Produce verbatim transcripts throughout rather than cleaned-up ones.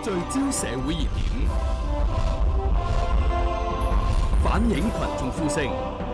聚焦社會熱點，反映群眾呼聲，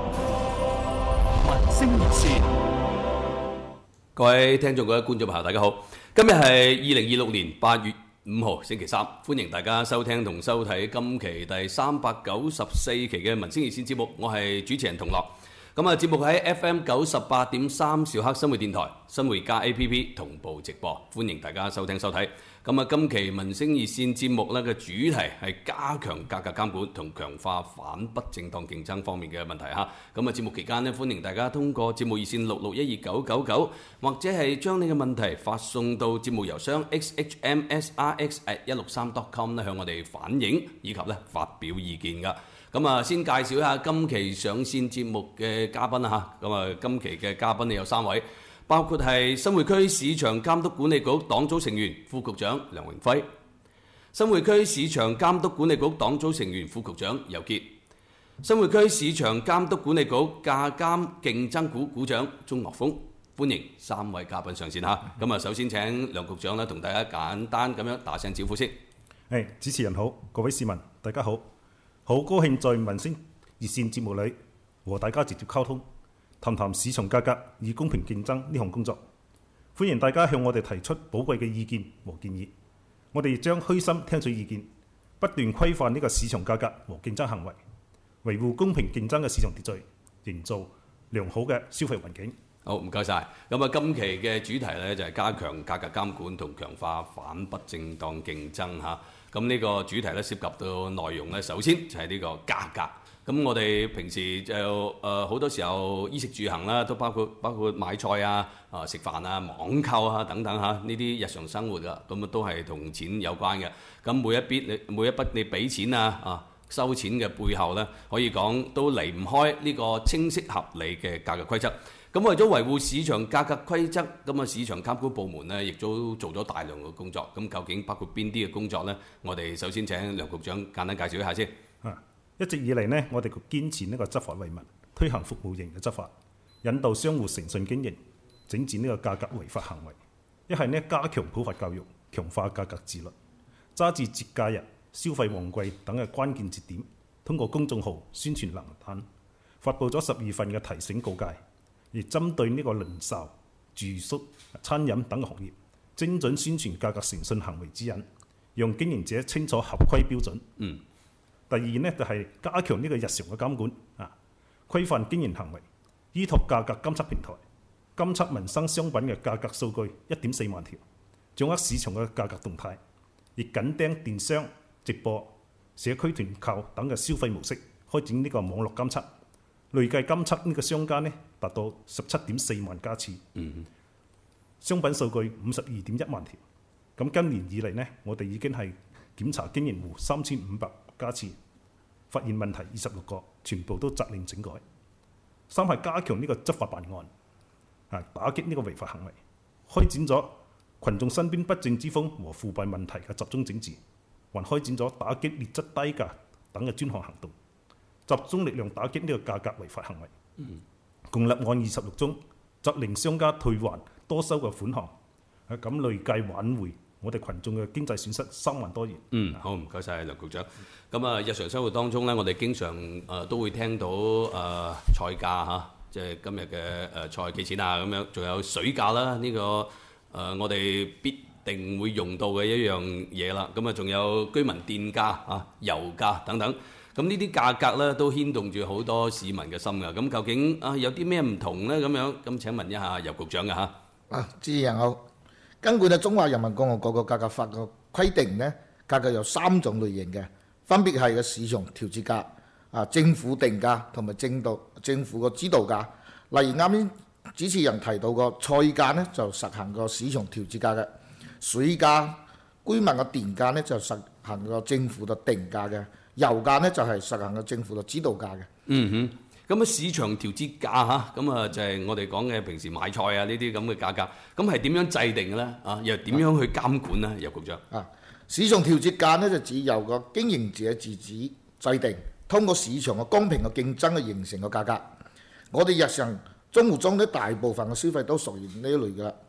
民聲熱線。 各位聽眾、各位觀眾朋友，大家好！今日係二零二六年八月五號星期三，歡迎大家收聽同收睇今期第三百九十四期嘅民聲熱線節目。我係主持人同樂。咁啊，節目喺 F M 九十八點三兆赫生活電台、生活加 A P P 同步直播，歡迎大家收聽收睇。咁啊，今期民聲熱線節目咧嘅主題係加強價格監管同強化反不正當競爭方面嘅問題嚇。咁啊，節目期間咧，歡迎大家通過節目熱線六六一二九九九，或者係將你嘅問題發送到節目郵箱 x h m s r x at 一六三 dot com 咧，向我哋反映以及咧發表意見噶。咁啊，先介紹一下今期上線節目嘅嘉賓啦嚇。咁啊，今期嘅嘉賓呢有三位，包括係新會區市場監督管理局黨組成員、副局長梁榮輝；新會區市場監督管理局黨組成員、副局長尤傑；新會區市場監督管理局價監競爭股股長鍾岳峰。歡迎三位嘉賓上線嚇。咁啊，首先請梁局長咧同大家簡單咁樣打聲招呼先。 誒，主持人好，各位市民大家好。好高興在民聲熱線節目裏和大家直接溝通，談談市場價格與公平競爭呢項工作。歡迎大家向我哋提出寶貴嘅意見和建議，我哋將虛心聽取意見，不斷規範呢個市場價格和競爭行為，維護公平競爭嘅市場秩序，營造良好嘅消費環境。 好，唔該晒。咁啊，今期嘅主題呢，就係加強價格監管同強化反不正當競爭嚇。咁呢個主題咧涉及到內容咧，首先就係呢個價格。咁我哋平時就誒好多時候衣食住行啦，都包括包括買菜啊、啊食飯啊、網購啊等等嚇，呢啲日常生活噶，咁啊都係同錢有關嘅。咁每一筆你每一筆你俾錢啊啊收錢嘅背後咧，可以講都離唔開呢個清晰合理嘅價格規則。咁為咗維護市場價格規則，咁啊市場監管部門呢亦都做咗大量嘅工作。咁究竟包括邊啲嘅工作呢？我哋首先請梁局長簡單介紹一下先。 啊，一直以嚟呢，我哋堅持呢個執法為民，推行服務型嘅執法，引導商戶誠信經營，整治呢個價格違法行為。一係呢，加強普法教育，強化價格自律，揸住節假日、消費旺季等嘅關鍵節點，通過公眾號宣傳欄單，發布咗十二份嘅提醒告誡。而針對呢個零售、住宿、餐飲等嘅行業，精準宣傳價格誠信行為指引，讓經營者清楚合規標準。 嗯。 第二呢，就係加強呢個日常嘅監管啊，規範經營行為，依託價格監測平台，監測民生商品嘅價格數據一點四萬條，掌握市場嘅價格動態，亦緊盯電商、直播、社區團購等嘅消費模式，開展呢個網絡監測。累計監測呢個商家呢達到十七點四萬家次， 嗯、 商品數據五十二點一萬條。咁今年以嚟呢，我哋已經係檢查經營戶三千五百家次，發現問題二十六個，全部都責令整改。三係加強呢個執法辦案，啊打擊呢個違法行為，開展咗群眾身邊不正之風和腐敗問題嘅集中整治，還開展咗打擊劣質低價等嘅專項行動。集中力量打擊呢個價格違法行為， 嗯、 共立案二十六宗，責令商家退還多收嘅款項，咁累計挽回我哋群眾嘅經濟損失三萬多元。 嗯，好，唔該晒梁局長。咁啊，日常生活當中咧，我哋經常誒、呃、都會聽到誒、呃、菜價嚇，即係今日嘅誒菜幾錢啊咁樣，仲有水價啦，呢、這個誒、呃、我哋必定會用到嘅一樣嘢啦。咁啊，仲有居民電價啊、油價等等。咁呢啲價格咧都牽動住好多市民嘅心㗎。咁究竟啊有啲咩唔同咧？咁樣咁請問一下尤局長嘅嚇。 啊，主持人好。根據《中華人民共和國個價格法》嘅規定咧，價格有三種類型嘅，分別係個市場調節價、啊政府定價同埋政道政府個指導價。例如啱先主持人提到個菜價咧，就實行個市場調節價嘅；水價、居民嘅電價咧就實行個政府嘅定價嘅。油價呢就係實行嘅政府嘅指導價嘅。 嗯哼，咁啊市場調節價嚇，咁啊就係我哋講嘅平時買菜啊呢啲咁嘅價格，咁係點樣制定嘅咧？啊，又點樣去監管咧？尤局長。啊， 市場調節價呢就只由個經營者自主制定，通過市場嘅公平嘅競爭嘅形成嘅價格。我哋日常生活中呢大部分嘅消費都屬於呢一類嘅。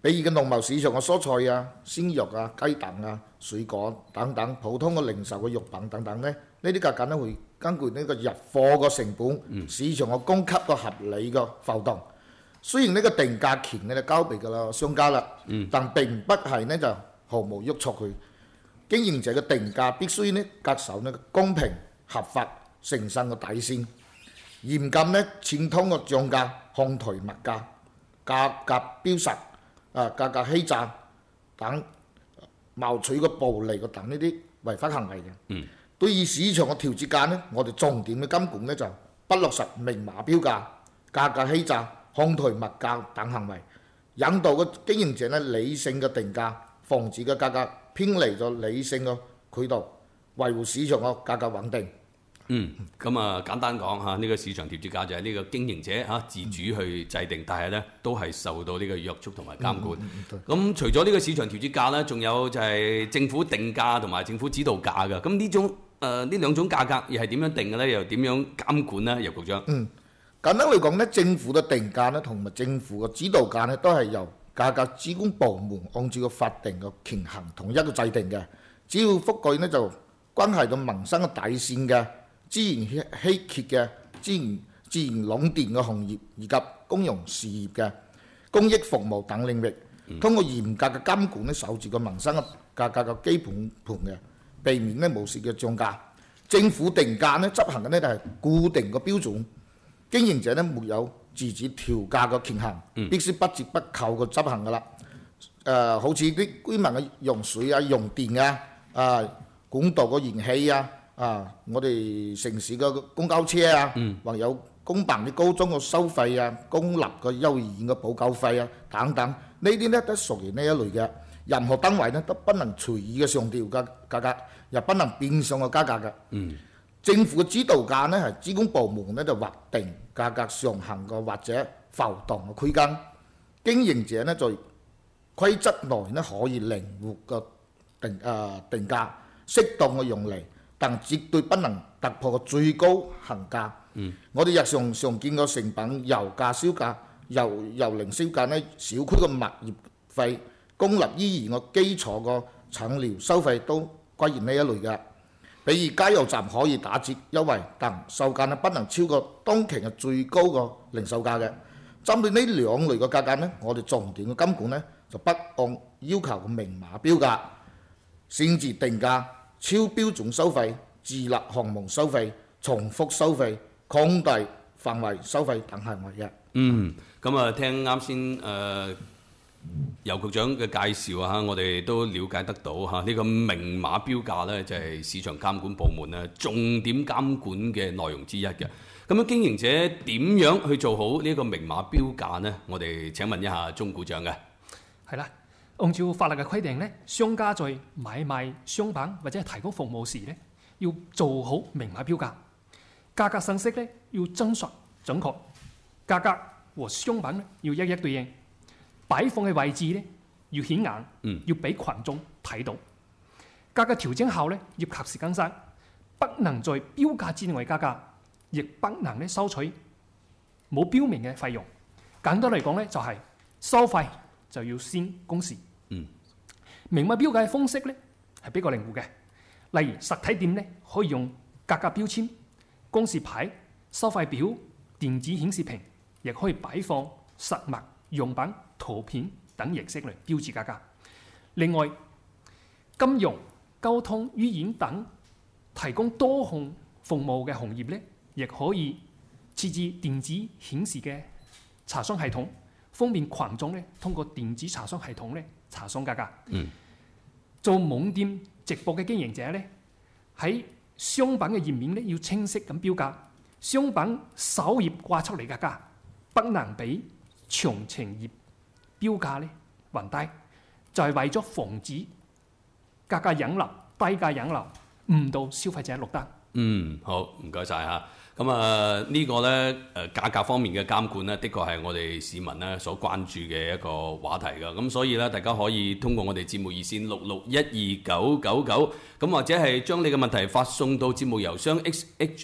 比如嘅農貿市場嘅蔬菜啊、鮮肉啊、雞蛋啊、水果等等，普通嘅零售嘅肉品等等咧，呢啲價格咧會根據呢個入貨嘅成本、嗯、市場嘅供給個合理嘅浮動。雖然呢個定價權咧就交俾個商家啦，嗯、但並不係呢就毫無約束佢。經營者嘅定價必須呢恪守呢個公平、合法、誠信嘅底線，嚴禁呢串通嘅漲價、哄抬物價、價格標實、啊價格欺詐等謀取嘅暴利嘅等呢啲違法行為嘅。嗯、對於市場嘅調節價呢，我哋重點嘅監管呢就不落實明碼標價、價格欺詐、哄抬物價等行為，引導嘅經營者呢理性嘅定價，防止嘅價格偏離咗理性嘅渠道，維護市場嘅價格穩定。 嗯，咁啊簡單講嚇，呢、這個市場調節價就係呢個經營者嚇自主去制定，嗯、但係咧都係受到呢個約束同埋監管。咁、嗯嗯嗯、除咗呢個市場調節價咧，仲有就係政府定價同埋政府指導價嘅。咁呢種誒呢、呃、兩種價格又係點樣定嘅咧？又點樣監管咧？尤局長。嗯， 簡單嚟講咧，政府嘅定價咧同埋政府嘅指導價咧都係由價格主管部門按照個法定嘅權衡統一嘅制定嘅，只要覆蓋呢就關係到民生嘅底線嘅資源稀缺嘅資源自然壟斷嘅行業以及公用事業嘅公益服務等領域，通過嚴格嘅監管咧，守住個民生嘅價格嘅基本盤嘅，避免咧無視嘅漲價。政府定價咧執行嘅咧就係固定嘅標準，經營者咧沒有自主調價嘅權限，必須不折不扣嘅執行噶啦。誒、呃，好似啲居民嘅用水啊、用電啊、啊管道嘅燃氣啊、啊我哋城市嘅公交車啊，嗯、或有公辦啲高中嘅收費啊、公立嘅幼兒園嘅補救費啊等等，呢啲咧都屬於呢一類嘅。任何單位咧都不能隨意嘅上調價價格，又不能變相嘅加價嘅。嗯政府嘅指導價呢係資管部門呢就劃定價格上限嘅或者浮動嘅區間，經營者呢在規則內呢可以靈活嘅定誒、呃、定價，適當嘅用嚟，但絕對不能突破嘅最高行價。嗯，我哋日常常見嘅成品油價、燒價、油油零燒價呢，小區嘅物業費、公立醫院嘅基礎嘅診療收費都歸入呢一類嘅。比如加油站可以打折優惠，但售價呢不能超過當期嘅最高個零售價嘅。針對呢兩類嘅價格呢，我哋重點嘅監管呢就不按要求嘅明碼標價、擅自定價、超標準收費、自立項目收費、重複收費、擴大範圍收費等行為嘅。 嗯，咁啊，聽啱先誒尤局長嘅介紹啊，我哋都了解得到嚇呢個明碼標價呢，就係市場監管部門咧重點監管嘅內容之一嘅。咁樣經營者點樣去做好呢個明碼標價呢？我哋請問一下鐘股長嘅。 係啦，按照法律嘅規定呢，商家在買賣商品或者係提供服務時呢，要做好明碼標價，價格信息呢要真實準確，價格和商品呢要一一對應。擺放嘅位置咧要顯眼，嗯、要俾群眾睇到。價格調整後咧要及時更新，不能在標價之內加價，亦不能咧收取冇標明嘅費用。簡單嚟講咧就係、是、收費就要先公示。嗯、明碼標價嘅方式咧係比較靈活嘅，例如實體店咧可以用價格標籤、公示牌、收費表、電子顯示屏，亦可以擺放實物用品、圖片等形式嚟標誌價格。另外，金融、交通、醫院等提供多項服務嘅行業咧，亦可以設置電子顯示嘅查詢系統，方便群眾咧通過電子查詢系統咧查詢價格。嗯、做網店直播嘅經營者咧，喺商品嘅頁面咧要清晰咁標價，商品首頁掛出嚟嘅價不能比詳情頁標價咧雲低，就係、是、為咗防止價格引流、低價引流，誤導消費者落單。 嗯，好，唔該晒嚇。咁啊，呢個咧誒價格方面嘅監管咧，的確係我哋市民咧所關注嘅一個話題㗎。咁所以咧，大家可以通過我哋節目熱線六六一二九九九，咁或者係將你嘅問題發送到節目郵箱 x h at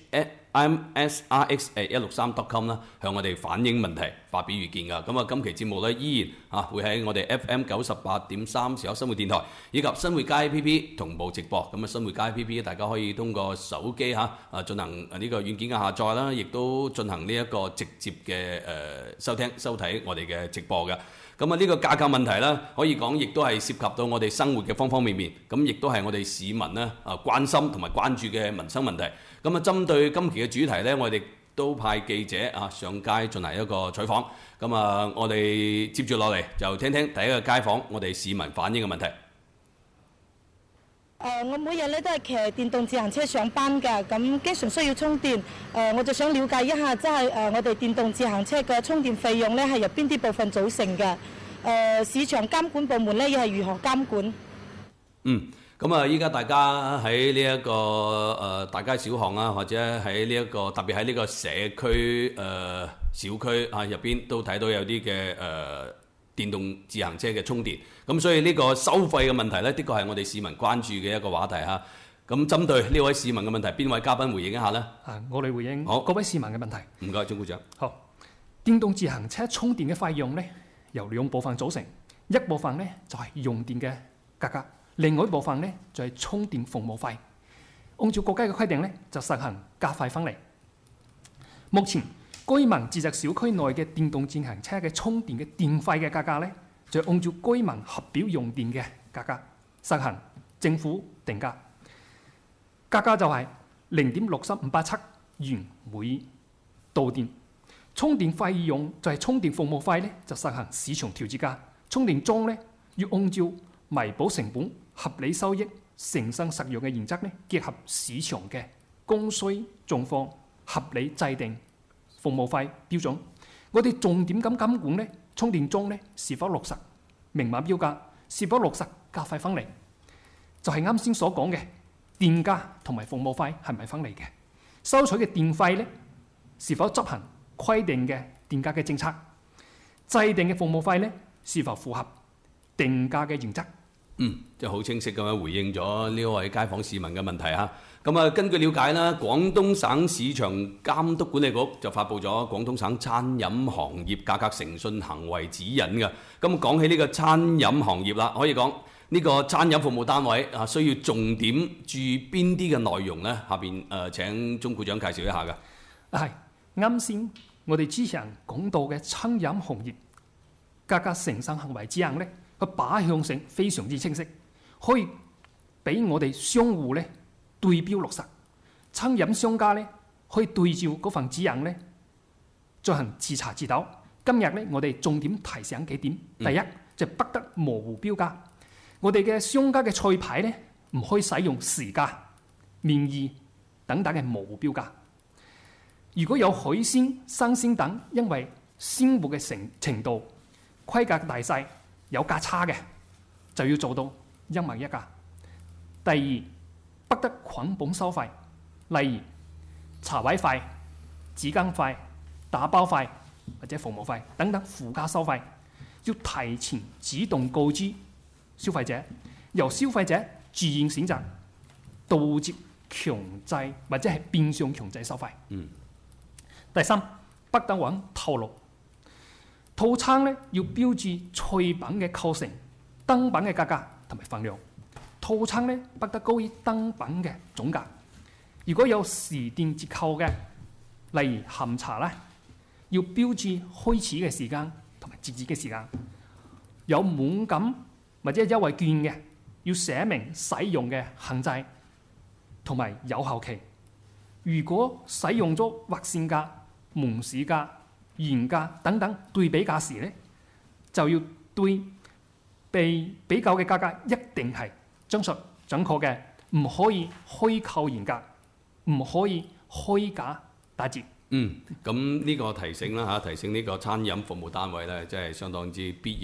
m s r x at 一六三 dot com 啦，向我哋反映問題、發表意見㗎。咁啊，今期節目咧依然啊會喺我哋 F M 九十八點三時有生活電台以及新會街 A P P 同步直播。咁啊，新會街 A P P 大家可以通過手機嚇啊進行呢個軟件嘅下載啦，亦都進行呢一個直接嘅誒、呃、收聽收睇我哋嘅直播嘅。咁啊，呢個價格問題咧，可以講亦都係涉及到我哋生活嘅方方面面，咁亦都係我哋市民咧啊關心同埋關注嘅民生問題。咁啊，針對今期嘅主題咧，我哋都派記者啊上街進行一個採訪。咁啊，我哋接住落嚟就聽聽第一個街訪我哋市民反映嘅問題。 誒、呃，我每日咧都係騎電動自行車上班㗎，咁經常需要充電。誒、呃，我就想了解一下，即係誒我哋電動自行車嘅充電費用咧係由邊啲部分組成嘅？誒、呃，市場監管部門咧又係如何監管？ 嗯。咁啊！依家大家喺呢一個誒、呃、大街小巷啊，或者喺呢一個特別喺呢個社區誒、呃、小區啊入邊，都睇到有啲嘅誒電動自行車嘅充電。咁所以呢個收費嘅問題呢，的確係我哋市民關注嘅一個話題嚇。咁針對呢位市民嘅問題，邊位嘉賓回應一下呢？ 啊，我嚟回應好各位市民嘅問題。 唔該，鍾股長。 好，電動自行車充電嘅費用呢，由兩部分組成，一部分呢，就係、是、用電嘅價格。另外一部分呢，就係充電服務費，按照國家嘅規定呢，就實行價費分離。目前居民自宅小區內嘅電動自行車嘅充電嘅電費嘅價格呢，就按照居民核表用電嘅價格實行政府定價，價格就係零點六三五八七元每度電。充電費用就係充電服務費呢，就實行市場調節價，充電樁呢，要按照彌補成本、合理收益、誠心實用嘅原則咧，結合市場嘅供需狀況，合理制定服務費標準。我哋重點咁監管咧，充電樁咧是否落實明碼標價，是否落實價費分離，就係啱先所講嘅電價同埋服務費係咪分離嘅？收取嘅電費咧是否執行規定嘅電價嘅政策？制定嘅服務費咧是否符合定價嘅原則？ 嗯，即係好清晰咁樣回應咗呢位街坊市民嘅問題嚇。咁啊，根據了解啦，廣東省市場監督管理局就發布咗廣東省餐飲行業價格誠信行為指引嘅。咁講起呢個餐飲行業啦，可以講呢個餐飲服務單位啊，需要重點注意邊啲嘅內容呢？下邊誒、呃、請鍾股長介紹一下嘅。 係啱先我哋之前講到嘅餐飲行業價格誠信行為指引呢，佢靶向性非常之清晰，可以俾我哋商戶咧對標落實。餐飲商家咧可以對照嗰份指引咧進行自查自導。今日咧我哋重點提醒幾點。第一、嗯、就不得模糊標價。我哋嘅商家嘅菜牌咧唔可以使用時價、面議等等嘅模糊標價。如果有海鮮、生鮮等，因為鮮活嘅程程度、規格大細有價差嘅，就要做到一模一價。第二，不得捆綁收費，例如茶位費、紙巾費、打包費或者服務費等等附加收費，要提前主動告知消費者，由消費者自願選擇，杜絕強制或者係變相強制收費。 嗯。 第三，不得玩透露。套餐咧要標誌菜品嘅構成、燈品嘅價格同埋份量。套餐咧不得高於燈品嘅總價。如果有時段折扣嘅，例如下午茶咧，要標誌開始嘅時間同埋截止嘅時間。有滿減或者優惠券嘅，要寫明使用嘅限制同埋有效期。如果使用咗劃線價、門市價、原價等等對比價時咧，就要對被比較嘅價格一定係真實準確嘅，唔可以虛構原價，唔可以虛假打折。嗯， 咁呢個提醒啦嚇，提醒呢個餐飲服務單位咧，真係相當之必要。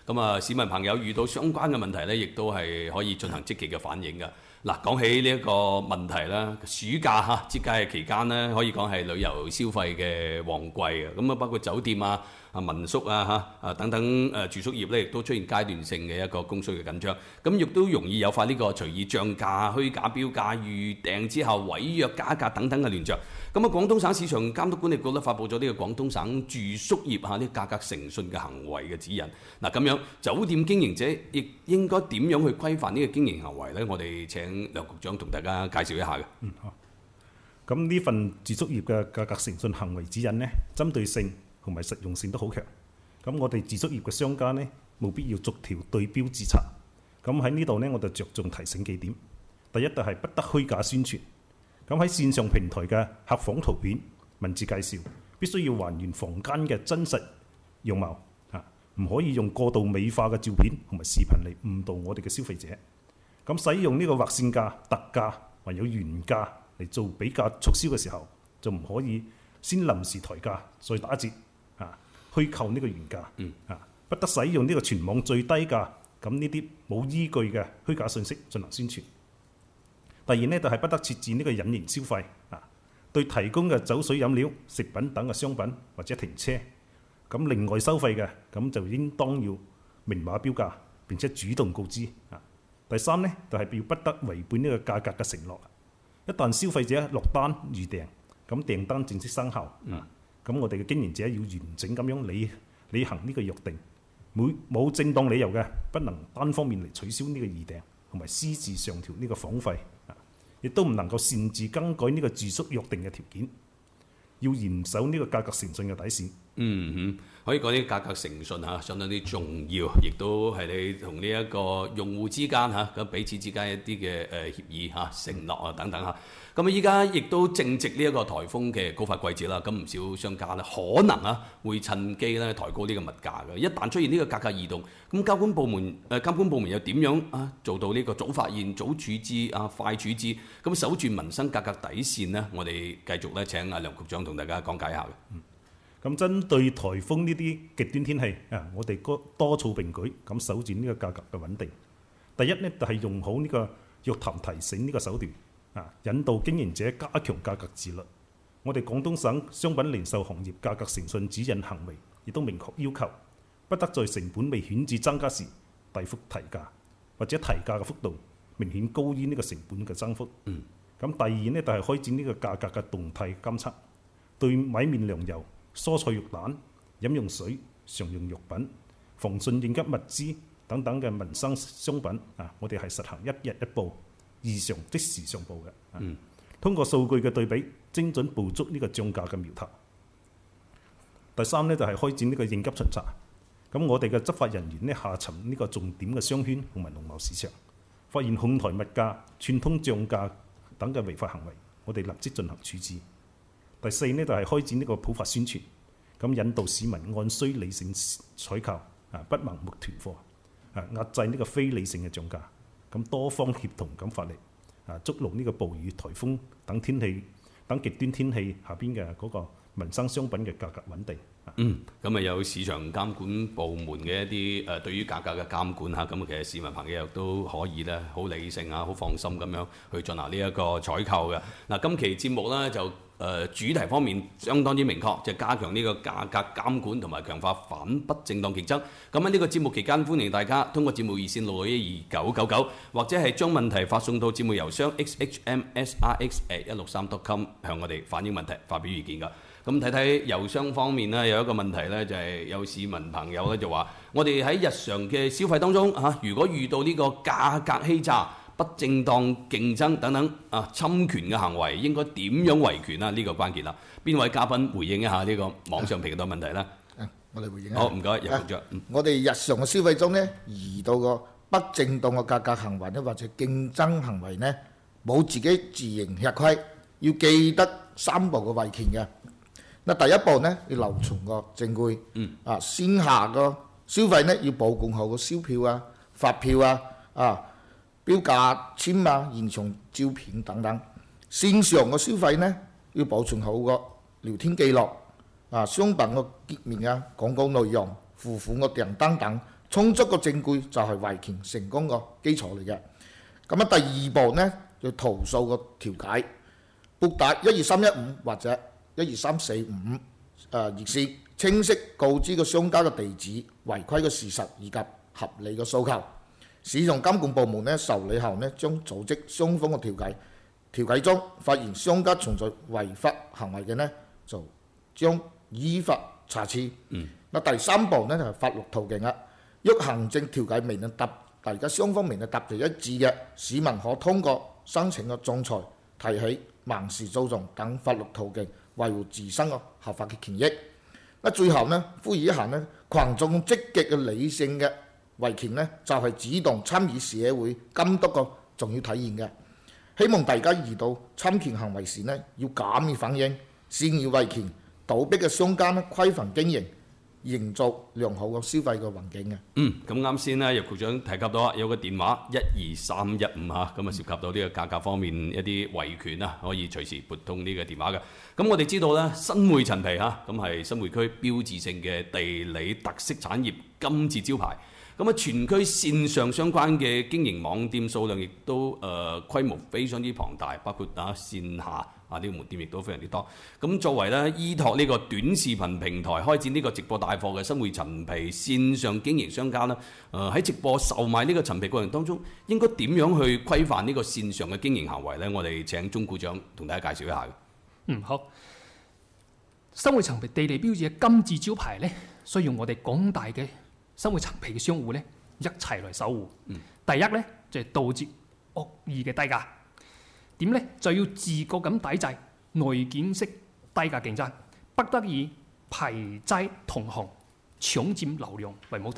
咁啊，市民朋友遇到相關嘅問題呢，亦都係可以進行積極嘅反映㗎。嗱，講起呢一個問題啦，暑假嚇節假日期間呢，可以講係旅遊消費嘅旺季啊。咁啊，包括酒店啊、啊民宿啊、嚇啊等等誒住宿業咧，亦都出現階段性嘅一個供需嘅緊張。咁亦都容易誘發呢個隨意漲價、虛假標價、預訂之後違約加價等等嘅亂象。咁啊，廣東省市場監督管理局咧發布咗呢個廣東省住宿業嚇呢價格誠信嘅行為嘅指引。嗱，咁樣酒店經營者亦應該點樣去規範呢個經營行為呢？我哋請梁局長同大家介紹一下嘅。 嗯，好。咁呢份住宿業嘅價格誠信行為指引呢，針對性同埋實用性都好強。咁我哋住宿業嘅商家呢，冇必要逐條對標自查。咁喺呢度呢，我就着重提醒幾點。第一就係不得虛假宣傳。咁喺線上平台嘅客房圖片、文字介紹，必須要還原房間嘅真實樣貌，嚇，唔可以用過度美化嘅照片同埋視頻嚟誤導我哋嘅消費者。咁使用呢個劃線價、特價還有原價嚟做比價促銷嘅時候，就唔可以先臨時抬價再打折，啊，虛構呢個原價， 嗯， 啊，不得使用呢個全網最低價，咁呢啲冇依據嘅虛假信息進行宣傳。第二呢，就係不得設置呢個隱形消費，啊，對提供嘅酒水飲料、食品等嘅商品或者停車，咁另外收費嘅，咁就應當要明碼標價並且主動告知，啊。第三呢，就係要不得違背呢個價格嘅承諾。一旦消費者落單預訂，咁訂單正式生效，咁、嗯、我哋嘅經營者要完整咁樣履履行呢個約定，冇冇正當理由嘅，不能單方面嚟取消呢個預訂，同埋私自上調呢個房費，亦都唔能夠擅自更改呢個住宿約定嘅條件，要嚴守呢個價格誠信嘅底線。 嗯哼，可以講啲價格誠信嚇，相當之重要，亦都係你同呢一個用戶之間嚇咁彼此之間一啲嘅誒協議嚇、承諾啊等等嚇。咁啊，依家亦都正值呢一個颱風嘅高發季節啦，咁唔少商家咧可能啊會趁機咧抬高呢個物價嘅。一旦出現呢個價格異動，咁監管部門誒監管部門又點樣啊做到呢個早發現、早處置啊、快處置，咁守住民生價格底線呢？我哋繼續咧請阿梁局長同大家講解一下嘅。 嗯咁針對颱風呢啲極端天氣啊，我哋多措並舉，咁守住呢個價格嘅穩定。第一呢，就係用好呢個約談提醒呢個手段啊，引導經營者加強價格自律。我哋廣東省商品零售行業價格誠信指引行為亦都明確要求，不得在成本未顯著增加時大幅提價，或者提價嘅幅度明顯高於呢個成本嘅增幅。嗯。咁第二呢，就係開展呢個價格嘅動態監測，對米麵糧油、蔬菜肉蛋、飲用水、常用藥品、防汛應急物資等等嘅民生商品啊，我哋係實行一日一報，異常即時上報嘅。嗯，通過數據嘅對比，精準捕捉呢個漲價嘅苗頭。第三呢，就係開展呢個應急巡查。咁我哋嘅執法人員呢，下沉呢個重點嘅商圈同埋農貿市場，發現哄抬物價、串通漲價等嘅違法行為，我哋立即進行處置。第四呢，就係開展呢個普法宣傳，咁引導市民按需理性採購，啊不盲目囤貨，啊壓制呢個非理性嘅漲價，咁多方協同咁發力，啊捉牢呢個暴雨、颱風等天氣等極端天氣下邊嘅嗰個民生商品嘅價格穩定。 嗯，咁啊有市場監管部門嘅一啲誒對於價格嘅監管嚇，咁其實市民朋友都可以咧好理性啊、好放心咁樣去進行呢一個採購嘅。嗱，今期節目咧就誒、呃、主題方面相當之明確，就係、加強呢個價格監管同埋強化反不正當競爭。咁喺呢個節目期間，歡迎大家通過節目熱線六六一二九九九，或者係將問題發送到節目郵箱 x h m s r x at 一六三 dot com 向我哋反映問題、發表意見㗎。咁睇睇郵箱方面咧，有一個問題咧，就係有市民朋友咧就話：我哋喺日常嘅消費當中嚇，如果遇到呢個價格欺詐、不正當競爭等等啊侵權嘅行為，應該點樣維權啊？呢個關鍵啦。邊位嘉賓回應一下呢個網上評論問題咧？ 啊，我哋回應。 好，唔該，楊局長。 我哋日常嘅消費中咧，遇到個不正當嘅價格行為咧，或者競爭行為咧，冇自己自認吃虧，要記得三步嘅維權嘅。嗱，第一步呢，要留存個證據，嗯、啊，線下個消費呢，要保管好個銷票啊、發票啊、啊標價籤啊、現場照片等等；線上個消費呢，要保存好個聊天記錄、啊商品個頁面啊、廣告內容、付款個訂單等充足嘅證據就係維權成功嘅基礎嚟嘅。咁啊，第二步呢，就投訴個調解，撥打一二三一五或者一二三四五誒熱線，清晰告知個商家嘅地址、違規嘅事實以及合理嘅訴求。市場監管部門呢受理後呢，將組織雙方嘅調解，調解中發現商家存在違法行為嘅呢，就將依法查處。嗯。嗱，第三步呢，就係法律途徑啦。若行政調解未能達大家雙方面嘅達成一致嘅，市民可通過申請嘅仲裁、提起民事訴訟等法律途徑維護自身嘅合法嘅權益。嗱，最後呢，呼籲一下呢，群眾積極嘅理性嘅維權呢，就係主動參與社會監督嘅重要體現嘅。希望大家遇到侵權行為時呢，要敢於反應，善於維權，倒逼嘅商家呢規範經營，營造良好嘅消費嘅環境嘅。 嗯，咁啱先咧，葉局長提及到有個電話一二三一五嚇，咁啊涉及到呢個價格方面一啲維權啊，可以隨時撥通呢個電話嘅。咁我哋知道咧，新會陳皮嚇，咁係新會區標誌性嘅地理特色產業金字招牌。咁啊，全區線上相關嘅經營網店數量亦都誒、呃、規模非常之龐大，包括啊線下啊呢個門店亦都非常之多。咁作為咧依託呢個短視頻平台開展呢個直播帶貨嘅新會陳皮線上經營商家咧，誒、呃、喺直播售賣呢個陳皮過程當中，應該點樣去規範呢個線上嘅經營行為咧？我哋請鐘股長同大家介紹一下嘅。 嗯，好。新會陳皮地理標誌嘅金字招牌咧，需要我哋廣大嘅新會陳皮嘅商戶咧一齊嚟守護。嗯、第一咧就係、是、杜絕惡意嘅低價。點咧就要自覺咁抵制內捲式低價競爭，不得以排擠同行、搶佔流量為目的。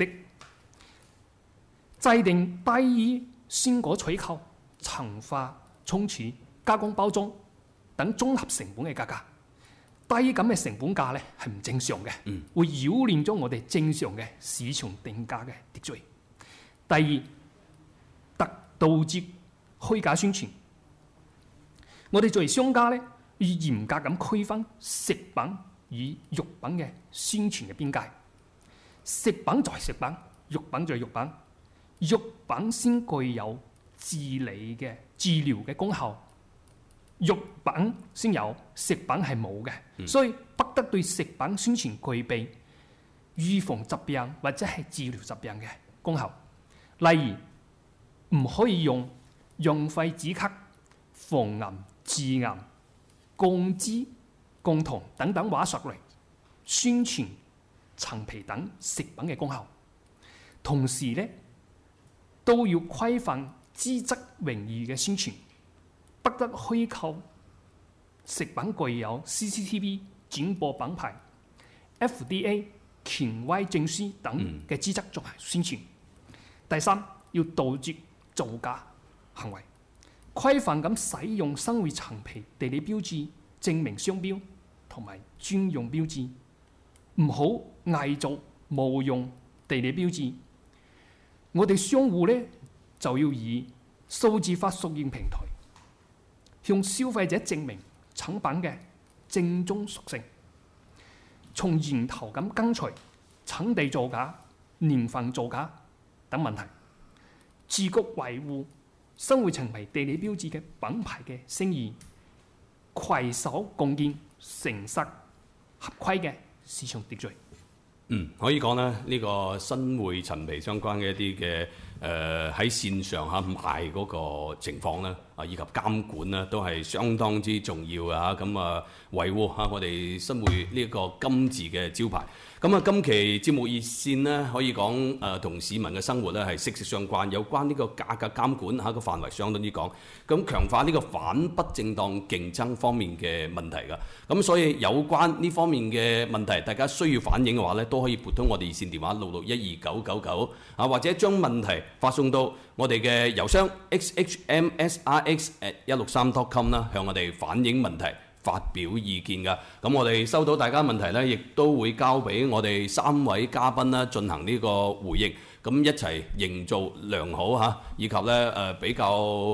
制定低於鮮果採購、陳化、沖儲、加工包裝等綜合成本嘅價格。低咁嘅成本價咧係唔正常嘅，嗯、會擾亂咗我哋正常嘅市場定價嘅秩序。第二，特杜絕虛假宣傳。我哋作為商家咧，要嚴格咁區分食品與肉品嘅宣傳嘅邊界。食品就係食品，肉品就係肉品。肉品先具有治理嘅治療嘅功效。肉品先有，食品係冇嘅，嗯、所以不得對食品宣傳具備預防疾病或者係治療疾病嘅功效。例如，唔可以用潤肺止咳、防癌治癌、降脂降糖等等話術嚟宣傳陳皮等食品嘅功效。同時咧，都要規範資質榮譽嘅宣傳。不得虛構食品具有 C C T V 轉播品牌、F D A 權威證書等嘅資質作為宣傳。嗯、第三，要杜絕造假行為，規範咁使用新會陳皮地理標誌、證明商標同埋專用標誌，唔好偽造冒用地理標誌。我哋商戶咧就要以數字化索認平台，向消費者證明產品嘅正宗屬性，從源頭咁根除產地造假、年份造假等問題，自覺維護新會陳皮地理標誌嘅品牌嘅聲譽，攜手共建誠實合規嘅市場秩序。 嗯，可以講咧，呢、這個新會陳皮相關嘅一啲嘅誒喺線上嚇賣嗰個情況咧，啊以及監管咧，都係相當之重要嘅嚇。咁啊，維護嚇我哋新會呢一個金字嘅招牌。咁啊，今期節目熱線呢，可以講誒同市民嘅生活咧係息息相關，有關呢個價格監管嚇個範圍相當之廣，咁強化呢個反不正當競爭方面嘅問題㗎。咁所以有關呢方面嘅問題，大家需要反映嘅話咧，都可以撥通我哋熱線電話六六一二九九九啊，或者將問題發送到我哋嘅郵箱 x h m s r x at 一六三 dot com 啦，向我哋反映問題、發表意見㗎。咁我哋收到大家問題咧，亦都會交俾我哋三位嘉賓啦，進行呢個回應，咁一齊營造良好嚇，以及咧誒比較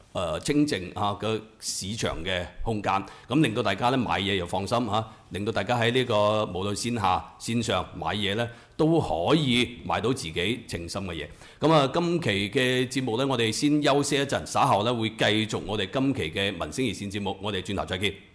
誒清靜啊嘅市場嘅空間，咁令到大家咧買嘢又放心嚇，令到大家喺呢個無論線下線上買嘢咧都可以買到自己情深嘅嘢。咁啊，今期嘅節目咧，我哋先休息一陣，稍後咧會繼續我哋今期嘅民生熱線節目，我哋轉頭再見。